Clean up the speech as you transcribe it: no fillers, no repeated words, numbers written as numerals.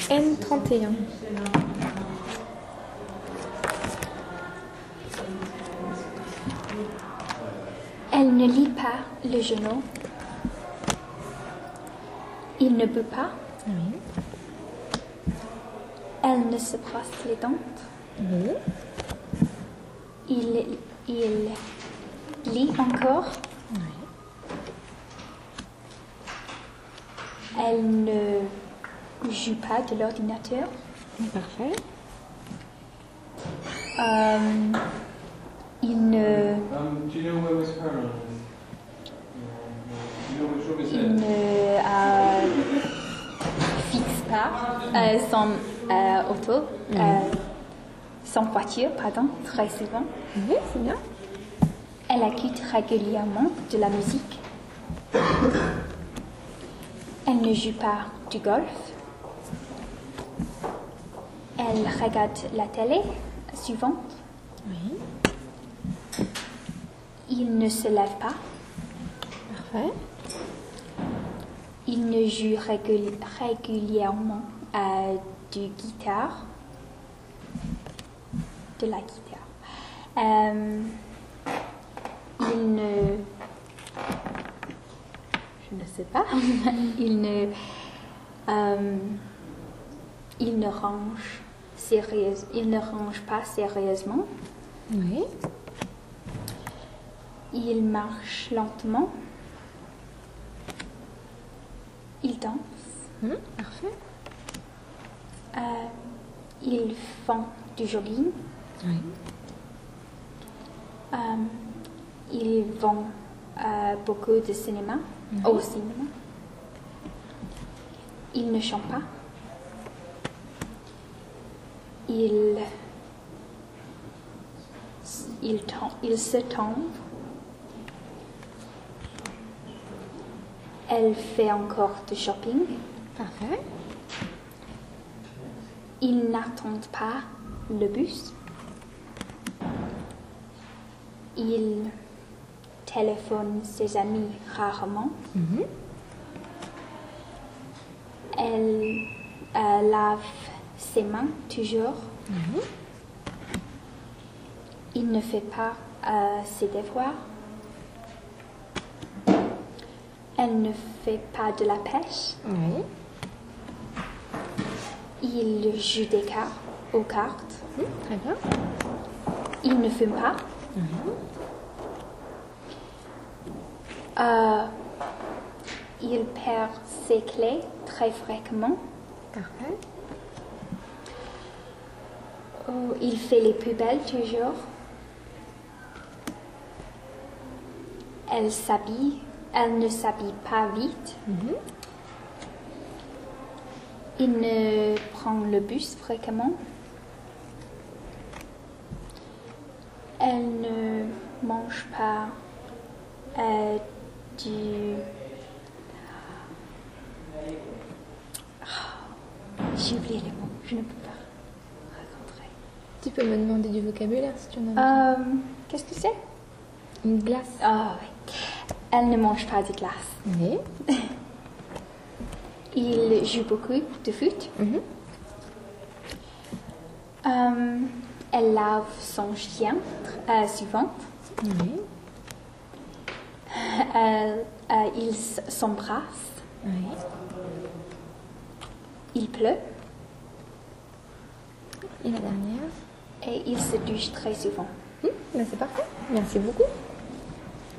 N31. Elle ne lit pas le journal. Il ne peut pas. Oui. Elle ne se brosse les dents. Oui. Il lit encore. Oui. Elle ne joue pas de l'ordinateur. Parfait. Il ne, Do you know where Miss Cameron is? Do you know which room is il it? ne fixe pas son auto, son voiture, pardon, très souvent. Oui, c'est bien. Elle écoute régulièrement de la musique. Elle ne joue pas du golf. Elle regarde la télé souvent. Oui. Il ne se lève pas. Parfait. Il ne joue régulièrement de la guitare. Il ne... Je ne sais pas. Il ne range pas sérieusement. Oui. Il marche lentement. Il danse. Parfait. Ils font du jogging. Oui. Ils vont beaucoup au cinéma. Ils ne chantent pas. Ils se tombent. Elle fait encore du shopping. Parfait. Ils n'attendent pas le bus. Il téléphone ses amis rarement. Elle lave ses mains toujours. Il ne fait pas ses devoirs. Elle ne fait pas de la pêche. Oui. Il joue aux cartes. Très bien. Il ne fume pas. Il perd ses clés très fréquemment. Parfait. Il fait les poubelles toujours. Elle ne s'habille pas vite. Il ne prend le bus fréquemment. Elle ne mange pas J'ai oublié les mots, je ne peux pas raconter. Tu peux me demander du vocabulaire si tu en as besoin. Qu'est-ce que c'est? Une glace. Ah oui. Elle ne mange pas de glace. Oui. Il joue beaucoup de foot. Elle lave son chien souvent. Oui. Ils s'embrassent. Oui. Il pleut. Et la dernière? Et ils se douchent très souvent. Ben c'est parfait. Merci beaucoup.